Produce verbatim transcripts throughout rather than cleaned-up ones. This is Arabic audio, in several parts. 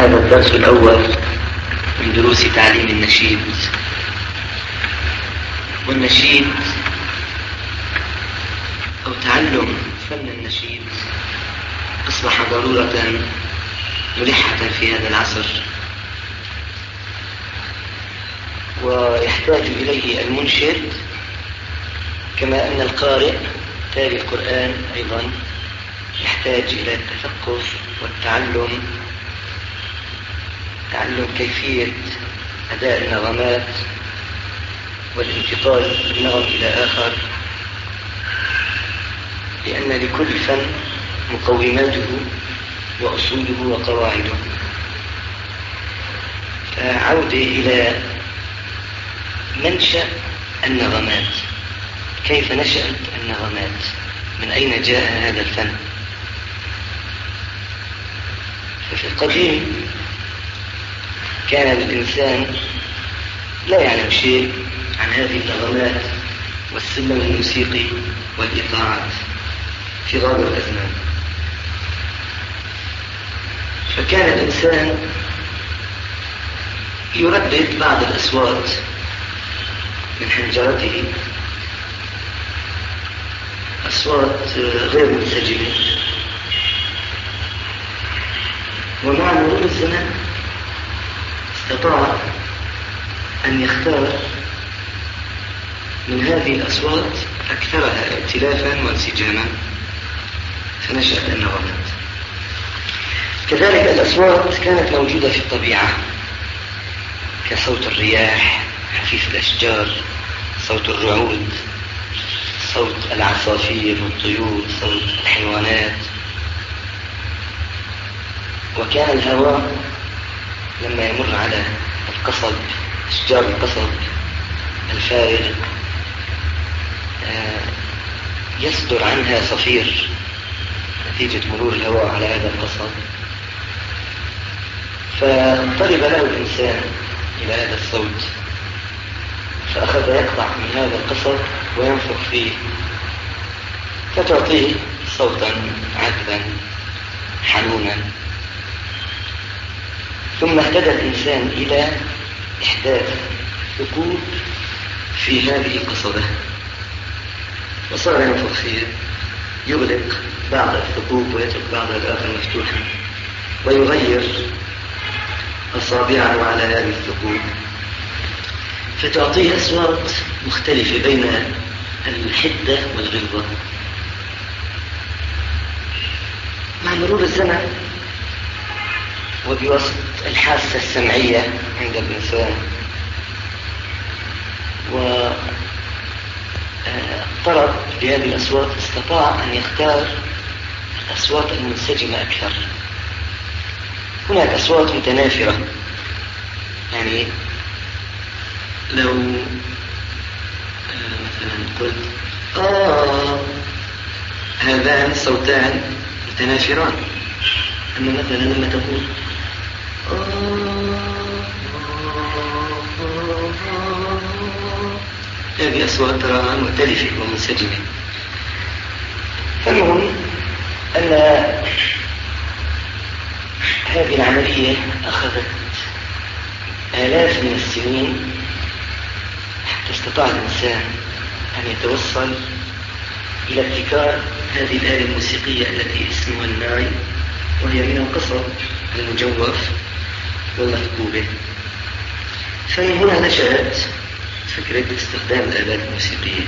هذا الدرس الأول من دروس تعليم النشيد. والنشيد أو تعلم فن النشيد أصبح ضرورة ملحة في هذا العصر، ويحتاج إليه المنشد كما أن القارئ تالي القرآن أيضا يحتاج إلى التثقف والتعلم، تعلم كيفية أداء النغمات والانتقال من نغم إلى آخر، لأن لكل فن مقوماته وأصوله وقواعده. فعودة إلى منشأ النغمات، كيف نشأت النغمات، من أين جاء هذا الفن؟ ففي القديم كان الإنسان لا يعلم شيء عن هذه النغمات والسلم الموسيقي والإيقاعات في غالب الأزمان، فكان الإنسان يردد بعض الأصوات من حنجرته، أصوات غير منسجمة، ومع مرور الزمن استطاع أن يختار من هذه الأصوات أكثرها ائتلافا وانسجاما فنشأت النغمات. كذلك الأصوات كانت موجودة في الطبيعة كصوت الرياح، حفيف الأشجار، صوت الرعود، صوت العصافير والطيور، صوت الحيوانات. وكان الهواء لما يمر على القصب، أشجار القصب الفارغ، يصدر عنها صفير نتيجة مرور الهواء على هذا القصب، فانطلب له الإنسان إلى هذا الصوت، فأخذ يقطع من هذا القصب وينفخ فيه فتعطيه صوتا عذبا حنونا. ثم اهتدى الإنسان إلى إحداث ثقوب في هذه القصبة، وصار ينفخ فيها، يغلق بعض الثقوب ويترك بعض الآخر مفتوحا، ويغير أصابعه على هذه الثقوب فتعطيه أصوات مختلفة بين الحدة والغلظة. مع مرور الزمن وبواسطة الحاسة السمعية عند الإنسان واضطرب لهذه الأصوات، استطاع أن يختار الأصوات المنسجمة أكثر. هناك أصوات متنافرة، يعني لو مثلا قلت آه هذان صوتان متنافران، أما مثلا لما تقول هذه أصوات تراها مختلفة ومنسجمة. فالمهم أن هذه العملية أخذت آلاف من السنين حتى استطاع الإنسان أن يتوصل إلى ابتكار هذه الآلة الموسيقية التي اسمها الناي، وهي من القصب المجوف والمثقوبة. فمن هنا نشأت فكرة استخدام الآلات الموسيقية.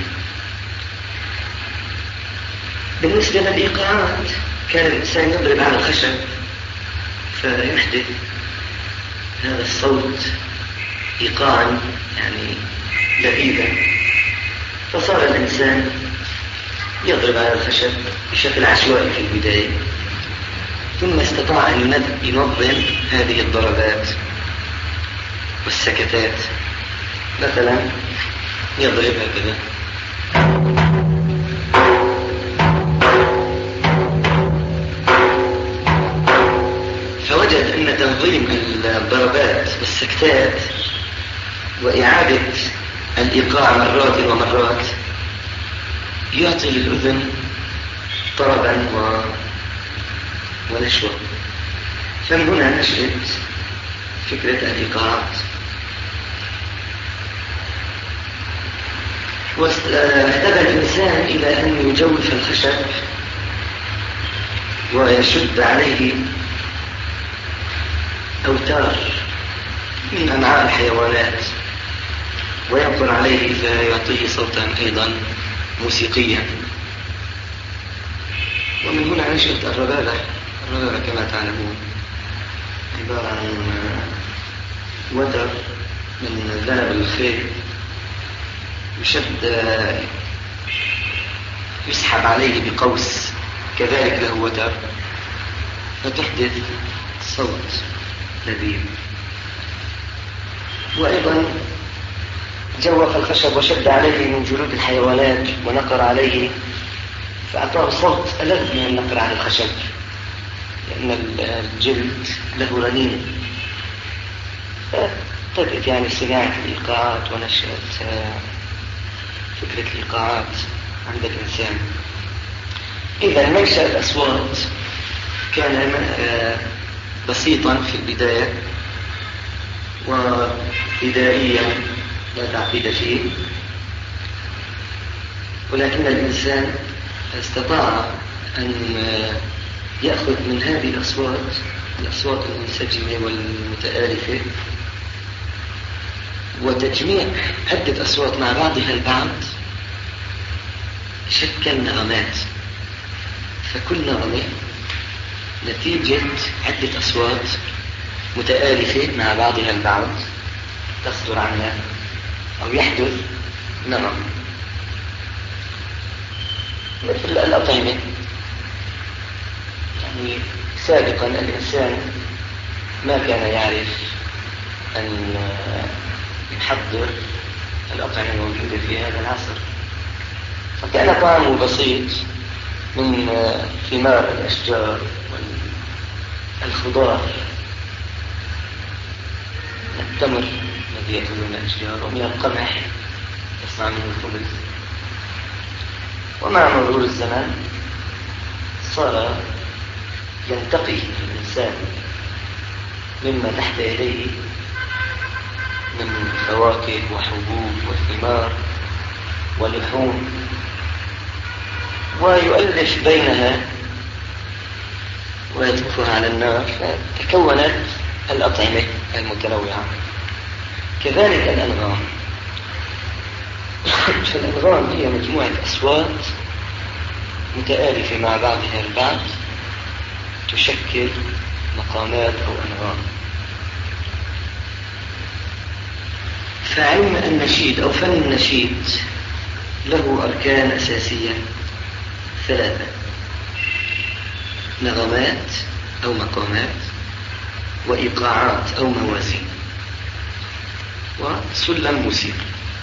بالنسبة للإيقاعات كان الإنسان يضرب على الخشب فيحدث هذا الصوت إيقاعا يعني لذيذا، فصار الإنسان يضرب على الخشب بشكل عشوائي في البداية، ثم استطاع أن ينظم هذه الضربات والسكتات. مثلا يضرب هكذا، فوجد أن تنظيم الضربات والسكتات وإعادة الإيقاع مرات ومرات يعطي للأذن طربا و... ونشوة. فمن هنا نشأت فكرة الإيقاعات. واهتدى الإنسان إلى أن يجوف الخشب ويشد عليه أوتار من أنواع الحيوانات وينقر عليه فيعطيه صوتا أيضا موسيقيا. ومن هنا نشأت الربابة. الربابة كما تعلمون عبارة عن وتر من ذنب الخيل يشد يسحب عليه بقوس كذلك له وتر فتحدث صوت لذيذ. وأيضا جوف الخشب وشد عليه من جلود الحيوانات ونقر عليه فأعطاه صوت ألذ من النقر على الخشب، لأن الجلد له رنين. ابتدأت يعني صناعة الإيقاعات ونشأت فكرة الإيقاعات عند الإنسان. إذا منشأ الأصوات كان بسيطا في البداية وبدائيا لا تعقيد فيه، ولكن الإنسان استطاع أن يأخذ من هذه الأصوات الأصوات المنسجمة والمتآلفة وتجميع عدة أصوات مع بعضها البعض شكل نغمات. فكل نغمة نتيجة عدة أصوات متآلفة مع بعضها البعض تصدر عنها أو يحدث نغم. مثل الأطعمة، يعني سابقا الإنسان ما كان يعرف أن يحضر الأطعمة الموجودة في هذا العصر، فكان طعامه بسيط من ثمار الأشجار والخضار، التمر الذي يأكل من الأشجار، ومن القمح يصنع منه الخبز. ومع مرور الزمان صار ينتقي الإنسان مما تحت يديه من فواكه وحبوب وثمار ولحوم ويؤلف بينها ويطبخها على النار، فتكونت الأطعمة المتنوعة. كذلك الأنغام. فالأنغام هي مجموعة أصوات متآلفة مع بعضها البعض تشكل مقامات أو أنغام. فعلم النشيد أو فن النشيد له أركان أساسية ثلاثة: نغمات أو مقامات، وإيقاعات أو موازين، وسلم موسيقي.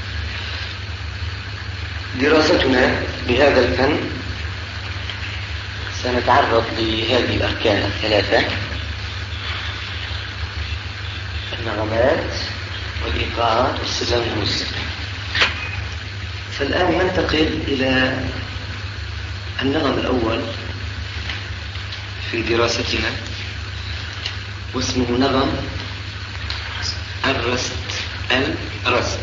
دراستنا بهذا الفن سنتعرض لهذه الأركان الثلاثة: النغمات والإيقاعات والسلم الموسيقي. فالآن ننتقل إلى النغم الأول في دراستنا، واسمه نغم الرست الرست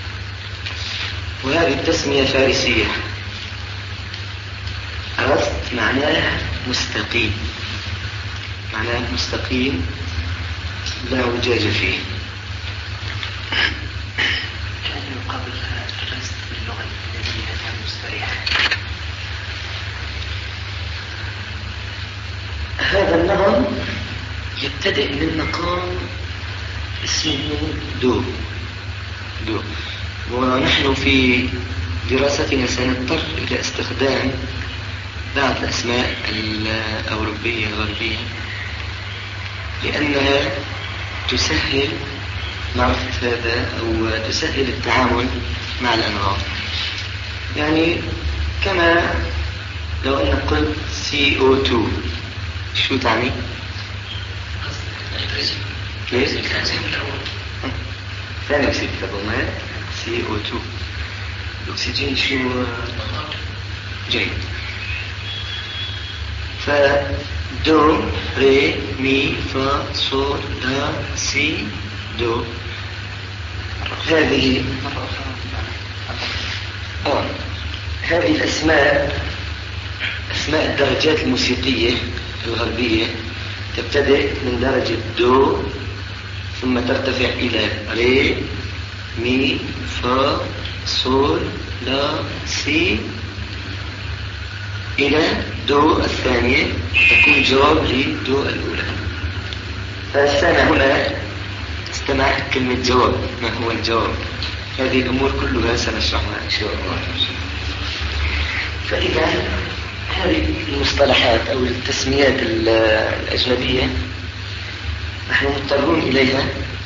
وهذه التسمية فارسية. الرست معناه مستقيم، معناه مستقيم لا وجاج فيه. كان يقابل الرست باللغة الإنجليزية مستريح. هذا النغم يبتدئ من مقام اسمه دو دو ونحن في دراستنا سنضطر إلى استخدام بعض الأسماء الأوروبية الغربية لأنها تسهل معرفة هذا أو تسهل التعامل مع الأنغام. يعني كما لو أن قلت سي أو تو، شو تعني؟ كيف؟ ثاني أكسيد الكربونات سي أو تو. الأكسجين شو؟ جيد. دو ري مي فا صول لا سي دو. هذه آه. هذه الأسماء أسماء الدرجات الموسيقية الغربية تبتدئ من درجة دو ثم ترتفع إلى ري مي فا صول لا سي إلى دو الثانية تكون جواب لدو الأولى. فالسامع هنا استمع كلمة جواب. ما هو الجواب؟ هذه الأمور كلها سنشرحها إن شاء الله. فإذا هذه المصطلحات أو التسميات الأجنبية نحن مضطرون إليها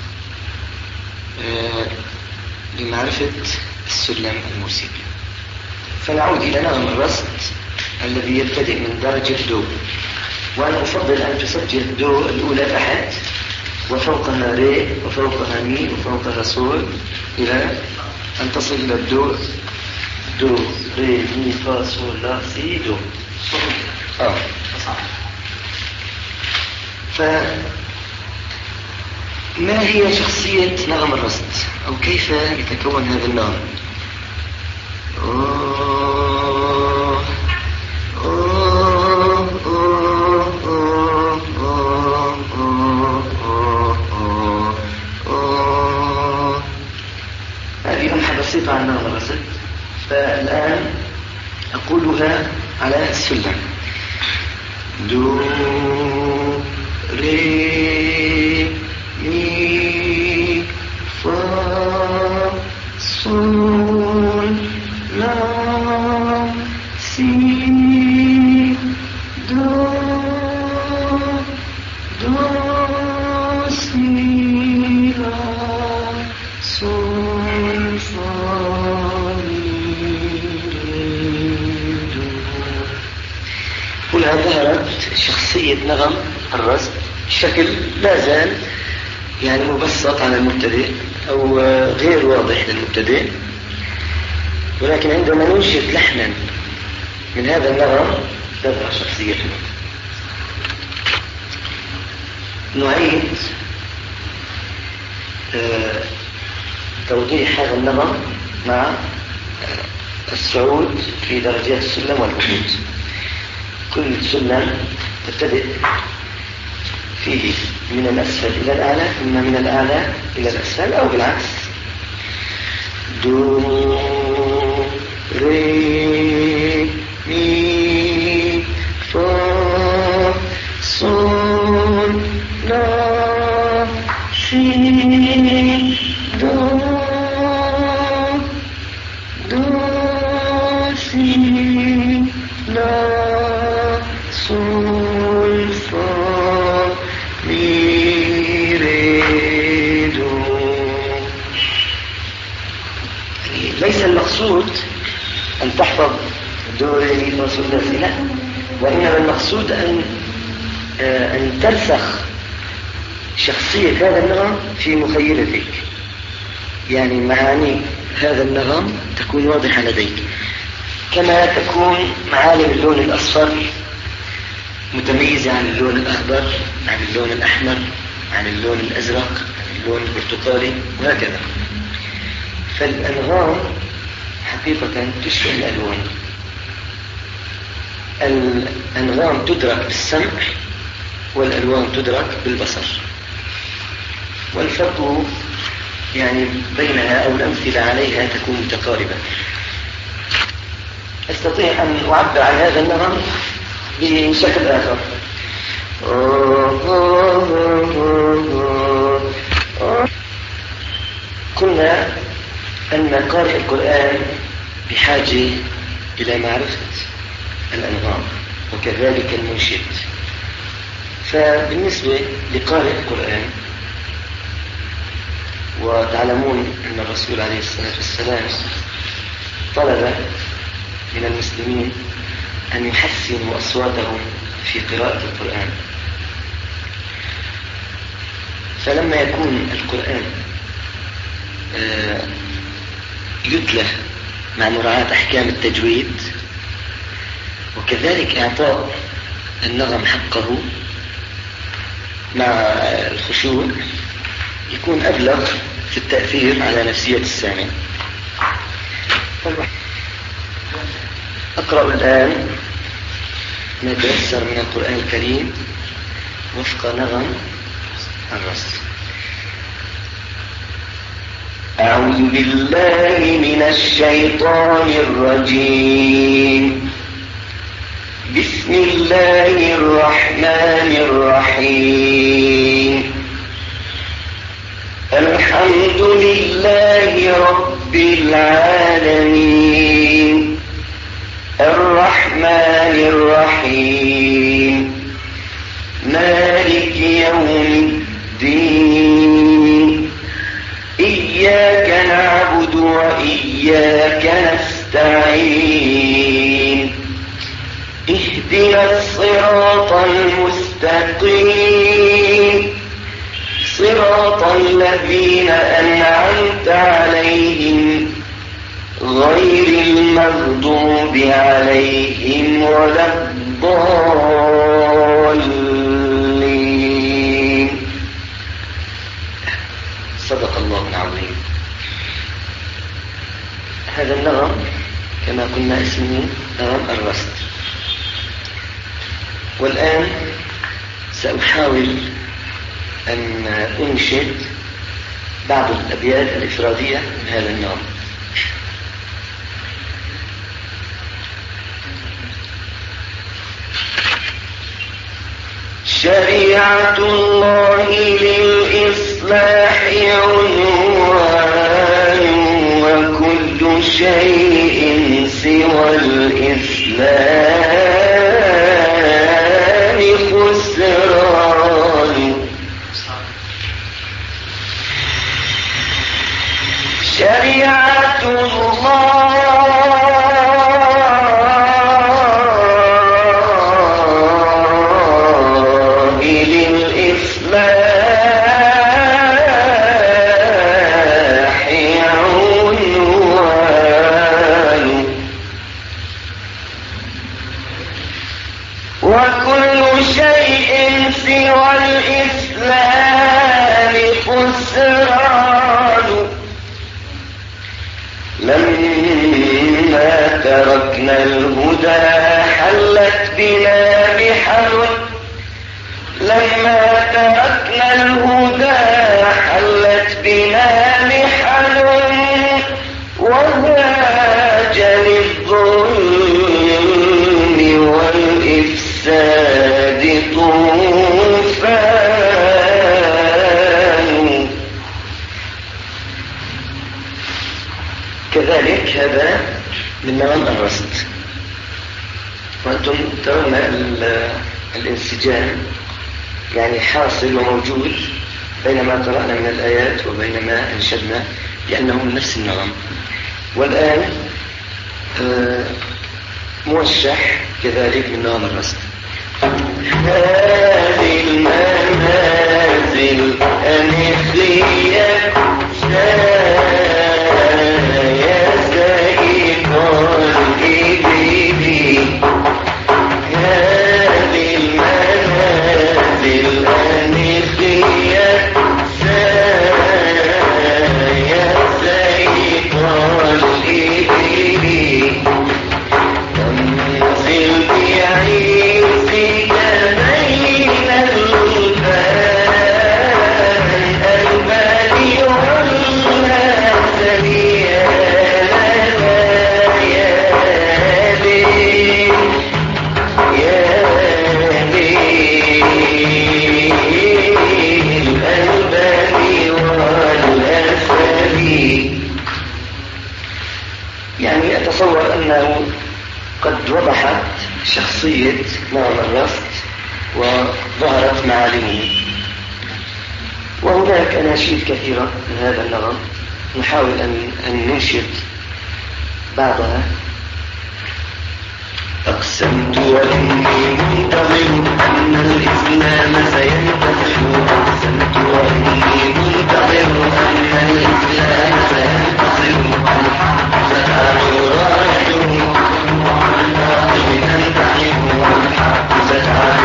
لمعرفة السلم الموسيقي. فنعود إلى نغم الرصد الذي يبتدئ من درجة دو، وأنا أفضل أن تسجل دو الأولى تحت وفوقها ري وفوقها مي وفوقها صول إلى أن تصل إلى الدو. دو ري مي فا صول لا سي دو. آه. فما هي شخصية نغم الرصد أو كيف يتكون هذا النغم؟ أوه أوه أوه أوه أوه أوه أوه. هذه لمحة بسيطة عن نغم الرصد. فالآن أقولها على السلم. دو ري مي فا صول لا سي دو دو سي لا صول فا دو. هنا ظهرت شخصية نغم الرصد بشكل لا زال يعني مبسط على المبتدئ أو غير واضح للمبتدئ، ولكن عندما ننشد لحنا من هذا النغم تظهر شخصيته. نعيد آه توضيح هذا النغم مع آه الصعود في درجات السلم والهبوط. كل سلم تبتدئ فيه من الأسفل إلى الأعلى، إما من الأعلى إلى الأسفل أو بالعكس. دو ري مي فا صول لا سي دو دو سي لا صول فا مي ري دو. يعني ليس المقصود أن تحفظ دو ري مي فا صول لا سي، لا، وإنما المقصود أن أن ترسخ شخصية هذا النغم في مخيلتك، يعني معاني هذا النغم تكون واضحة لديك، كما تكون معالم اللون الأصفر متميزة عن اللون الأخضر، عن اللون الأحمر، عن اللون الأزرق، عن اللون البرتقالي، وهكذا. فالأنغام حقيقة تشبه الألوان. الأنغام تدرك بالسمع والألوان تدرك بالبصر، والفرق يعني بينها أو الأمثلة عليها تكون متقاربة. أستطيع أن أعبر عن هذا النغم بشكل آخر. قلنا أن قارئ القرآن بحاجة إلى معرفة الأنغام وكذلك المنشد. فبالنسبة لقارئ القرآن، وتعلمون أن الرسول عليه الصلاة والسلام طلب من المسلمين أن يحسنوا أصواتهم في قراءة القرآن. فلما يكون القرآن يتلى مع مراعاة أحكام التجويد وكذلك إعطاء النغم حقه مع الخشوع يكون أبلغ في التأثير على نفسية السامع. أقرأ الآن ما تيسر من القرآن الكريم وفق نغم الرصد. أعوذ بالله من الشيطان الرجيم. بسم الله الرحمن الرحيم. الحمد لله رب العالمين الرحمن الرحيم مالك يوم الدين إياك نعبد وإياك نستعين اهدنا الصراط المستقيم صراط الذين أنعمت عليهم غير المغضوب عليهم ولا الضالين. صدق الله العظيم. هذا النغم كما قلنا اسمه نغم الرصد. والآن سأحاول أن أنشد بعض الأبيات الإفرادية من هذا النوع. شريعة الله للإصلاح عنوان وكل شيء سوى الإسلام خسران. شريعة الله للإصلاح عنوان وكل شيء سوى الإسلام خسران. لما تركنا الهدى حلت بنا محن لما تركنا الهدى حلت بنا محن وهاج للظلم والإفساد طوفان. كذلك هذا من نغم الرصد. وأنتم ترون الانسجام يعني حاصل وموجود بين ما قرأنا من الآيات وبين ما أنشدنا لأنه من نفس النغم. والآن موشح كذلك من نغم الرصد. هذه المنازل أنخية أتصور أنه قد وضحت شخصية نغم الرصد وظهرت معالمه. وهناك أناشيد كثيرة من هذا النغم نحاول أن, أن ننشد بعضها. أقسمت وإني منتظر أن الإسلام سينتصر أقسمت وإني منتظر أن الإسلام سينتصر الحق ستعلو رايته وعلى الباطل ننتحر والحق ستعلو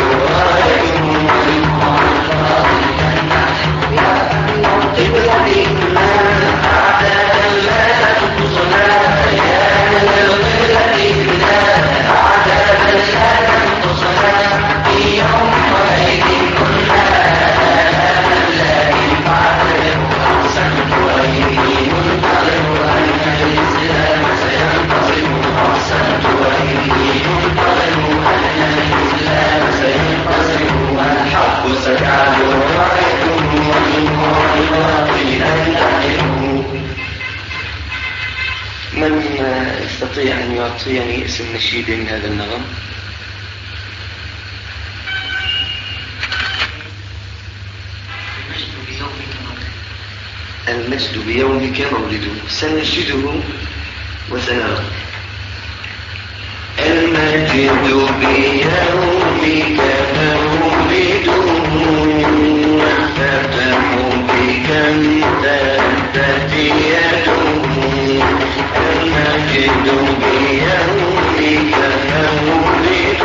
تعطيني اسم نشيد من هذا النغم؟ المجد بيومك مولده، سنجده وسنرى. المجد بيومك مولده، والفتح بك امتدت يده. المجد بيومك مولده،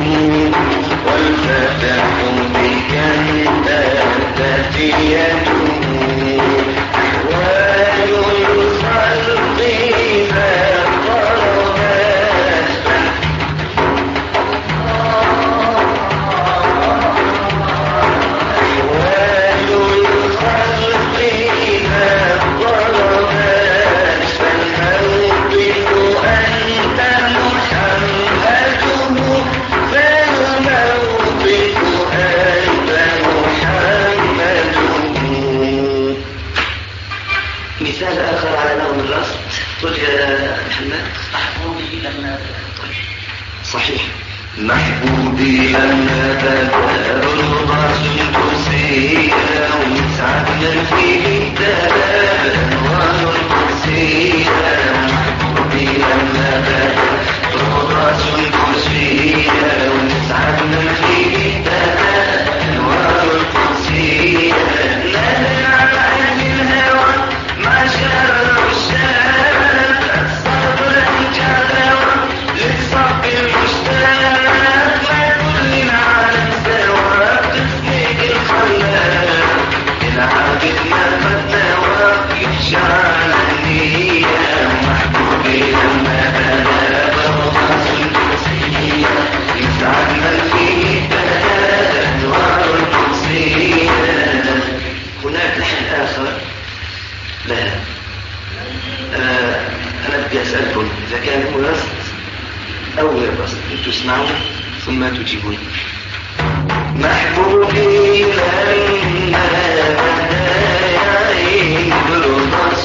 والفتح بك امتدت يده. أحوال الخلق ما ضربت، أحوال الخلق ما ضربت، فالموقف أنت محمده، فالموقف أنت محمده. مثال آخر على نغم الرصد، قل يا محمد. محبوبي لما تدخل. صحيح. محبوبي لما تدخل الرسل كرسيا، ومسعد من فيه الدلال أنوار الكرسيا. محبوبي لما تدخل الرسل كرسيا، ومسعد من فيه الدلال أنوار الكرسيا. نادى على عين الهوى معشر العشاق، الصبر انجلوى للصف المشتاق. ما كل العالم سوى قسمك الخلاق، العابد ما قد نوى يخشى على النية. محبوبي لما بلغ الرأس الكرسية، يسعد من فيه الدلال أنوار الكرسية. هناك لحن آخر لا. آه أنا بدي أسألكم إذا كان هو رصد أو غير رصد، أنتوا اسمعوا ثم تجيبون. محبوبي لما بدا يعين برضا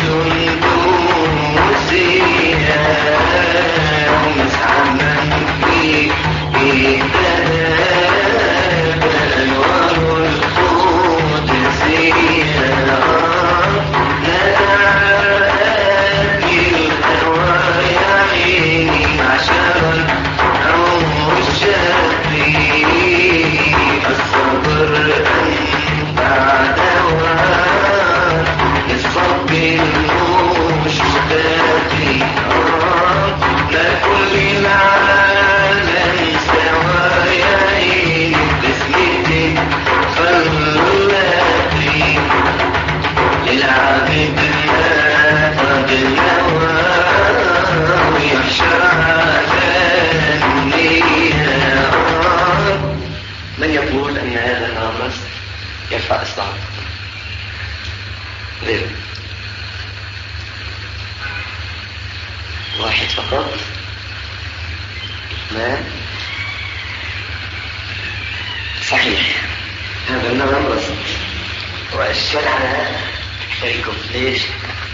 سندوسيا، ومسعد من فيه الدلال أنوار القدسية. من يقول أن هذا النغم يرفع إصبعه؟ غير واحد فقط. ما صحيح، هذا النغم رصد. وأشكال على غيركم. ليش؟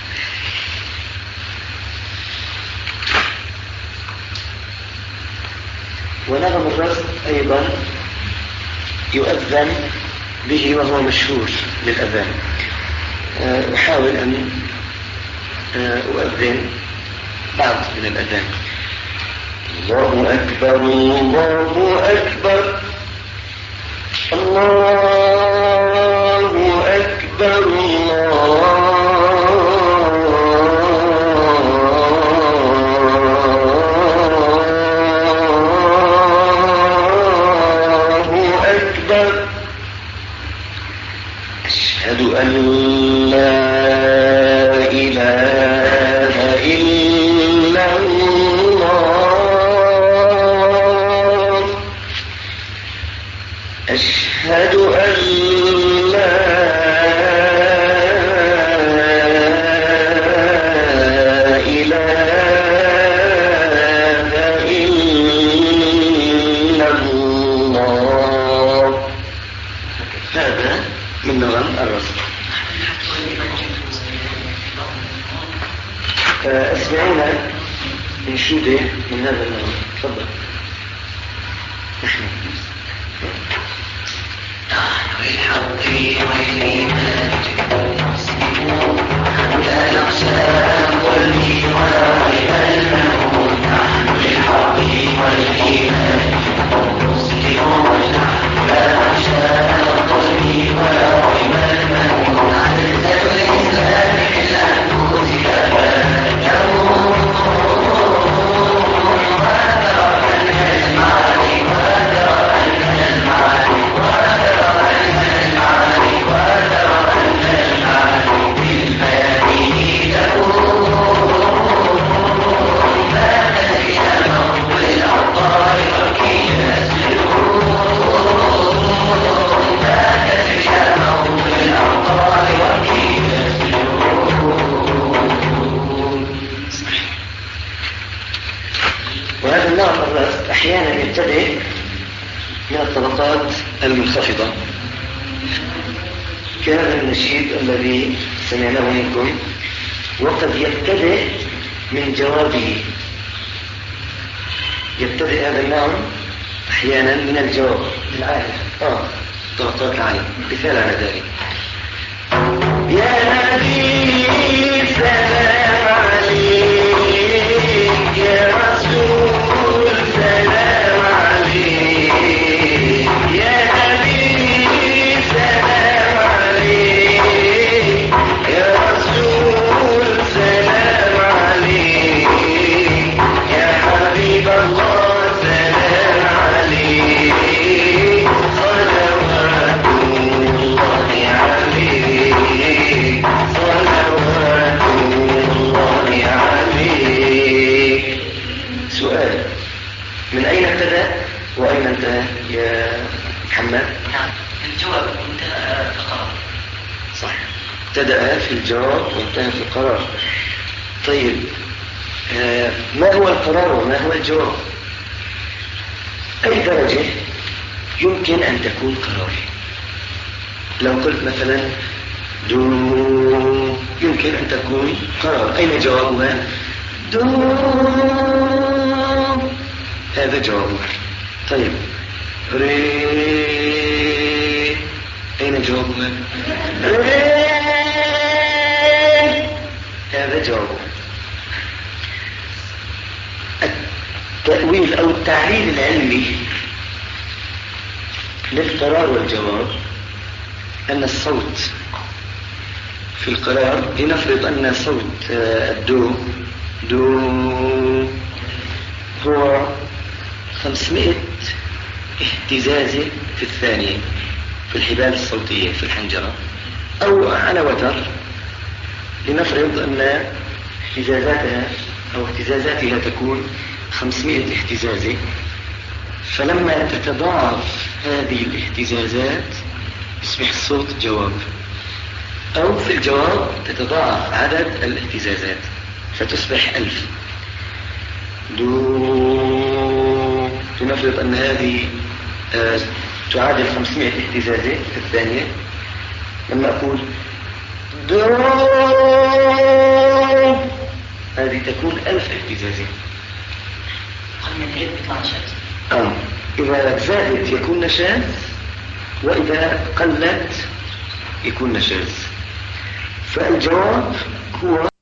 ونغم الرصد أيضا يؤذن به وهو مشهور للأذان. أحاول أن أؤذن بعض من الأذان. الله أكبر الله أكبر الله أكبر الله أكبر. أشهد أن لا إله إلا الله. أشهد أن لا إله إلا الله. هذا من نظام الرسل. اسمعونا انشودة من هذا النوع. تفضل. نحن الحق والإيمان المسلمون لا نخشى والإيمان المنون نحن للحق والإيمان المسلمون لا نخشى والإيمان المنون عن الإسلام بالأنفس كما أحيانا يبتدئ من الطبقات المنخفضة كهذا النشيد الذي سمعناه منكم، وقد يبتدئ من جوابه. يبتدئ هذا النوع أحيانا من الجواب العالي، آه طبقات العالي. مثال على ذلك: يا نبي سلام عليك يا رسول سلام عليك يا حبيبي سلام عليك يا رسول سلام عليك يا حبيب الله سلام عليك صلوات الله عليك صلوات الله عليك. سؤال: من أين ابتدأ وأين انتهى يا محمد؟ نعم، الجواب انتهى في القرار. صح، ابتدأ في الجواب وانتهى في القرار. طيب، آه ما هو القرار وما هو الجواب؟ أي درجة يمكن أن تكون قرار؟ لو قلت مثلا دو يمكن أن تكون قرار، أين جوابها؟ دو، هذا جوابها. طيب، ري، أين جوابها؟ ري، هذا جوابها. التأويل أو التعليل العلمي للقرار والجواب أن الصوت في القرار، لنفرض أن صوت الدو دو هو خمسمائة اهتزازة في الثانية في الحبال الصوتية في الحنجرة، أو على وتر لنفرض أن اهتزازاتها أو اهتزازاتها تكون خمسمائة اهتزازة، فلما تتضاعف هذه الاهتزازات يصبح الصوت جواب، أو في الجواب تتضاعف عدد الاهتزازات فتصبح ألف. دو، لنفرض أن هذه آه تعادل خمسمائة اهتزازة في الثانية، لما أقول دو هذه تكون ألف اهتزازة. قل من عيد بيطلع نشاز. آه. إذا زادت يكون نشاز، وإذا قلت يكون نشاز. فالجواب هو